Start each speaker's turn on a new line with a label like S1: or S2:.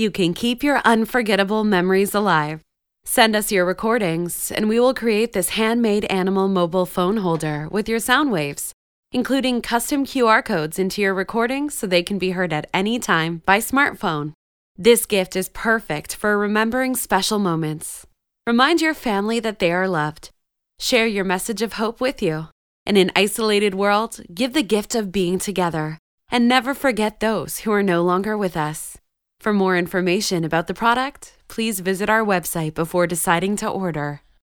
S1: you can keep your unforgettable memories alive. Send us your recordings, and we will create this handmade animal mobile phone holder with your sound waves, including custom QR codes into your recordings so they can be heard at any time by smartphone. This gift is perfect for remembering special moments. Remind your family that they are loved. Share your message of hope with you. In an isolated world, give the gift of being together. And never forget those who are no longer with us. For more information about the product, please visit our website before deciding to order.